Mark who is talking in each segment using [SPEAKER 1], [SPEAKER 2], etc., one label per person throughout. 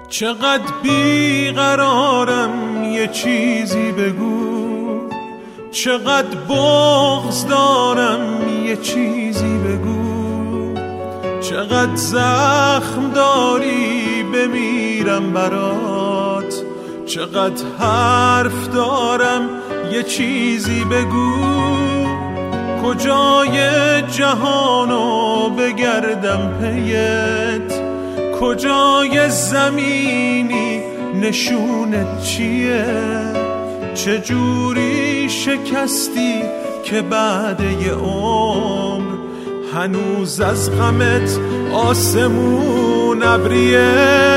[SPEAKER 1] چقدر بیقرارم یه چیزی بگو، چقدر بغض دارم یه چیزی بگو، چقدر زخم داری بمیرم برات، چقدر حرف دارم یه چیزی بگو، کجای جهانو بگردم پیت، کجای زمینی نشونت چیه، چجوری شکستی که بعد یه عمر هنوز از غمت آسمون ابریه،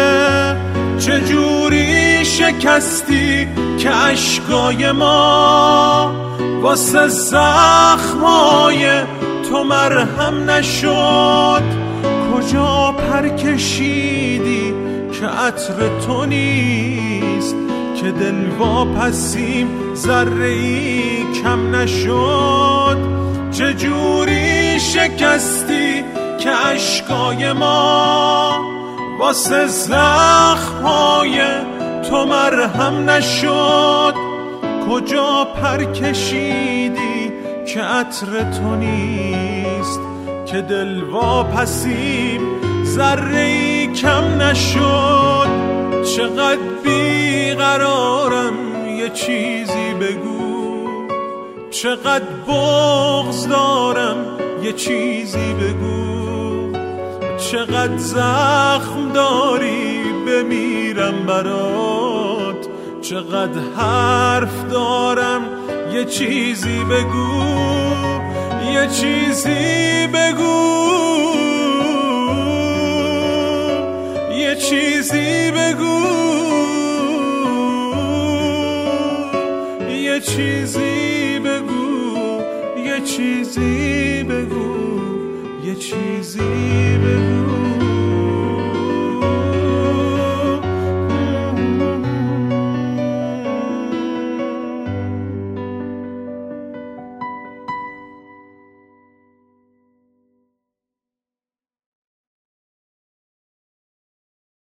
[SPEAKER 1] چجوری شکستی که عشقای ما واسه زخمای تو مرهم نشد، کجا پر کشیدی که عطر تو نیست، که دل واپسیم ذره‌ای کم نشد، چجوری شکستی که عشقای ما واسه زخمای تو مرهم نشد، کجا پر کشیدی که عطر تو نیست، که دل واپسیم ذره‌ای کم نشد، چقدر بیقرارم یه چیزی بگو، چقدر بغض دارم یه چیزی بگو، چقدر زخم داری بمیرم برات، چقدر حرف دارم یه چیزی بگو، یه چیزی بگو، یه چیزی بگو، یه چیزی بگو، یه چیزی بگو، یه چیزی بگو.